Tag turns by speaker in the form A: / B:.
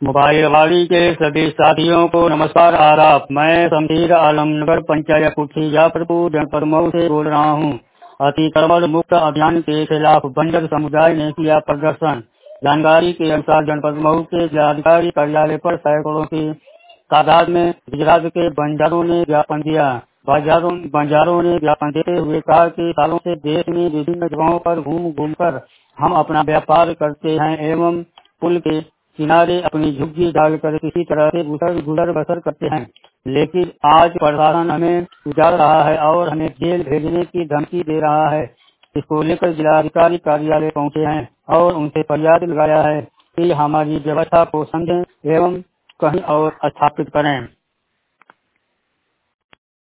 A: Mobile वाली के सभी साथियों को नमस्कार आदाब। मैं शमशीर आलम नगर पंचायत कुठी जाफरपुर जनपद मऊ से बोल रहा हूँ। अतिक्रमण मुक्त अभियान के खिलाफ बंजर समुदाय ने किया प्रदर्शन। जानकारी के अनुसार जनपद मऊ के जिलाधिकारी कार्यालय पर सैकड़ों की तादाद में गुजरात के बंजारों ने ज्ञापन दिया। बंजारों ने ज्ञापन देते हुए कहा कि सालों से देश में विभिन्न जगहों पर घूम घूम कर हम अपना व्यापार करते हैं एवं पुल के किनारे अपनी झुग्गी डालकर किसी तरह से गुजर बसर करते हैं, लेकिन आज प्रशासन हमें उजाड़ रहा है और हमें जेल भेजने की धमकी दे रहा है। इसको लेकर जिलाधिकारी कार्यालय पहुंचे हैं और उनसे फरियाद लगाया है कि हमारी व्यवस्था को समझें एवं कहीं और स्थापित करें।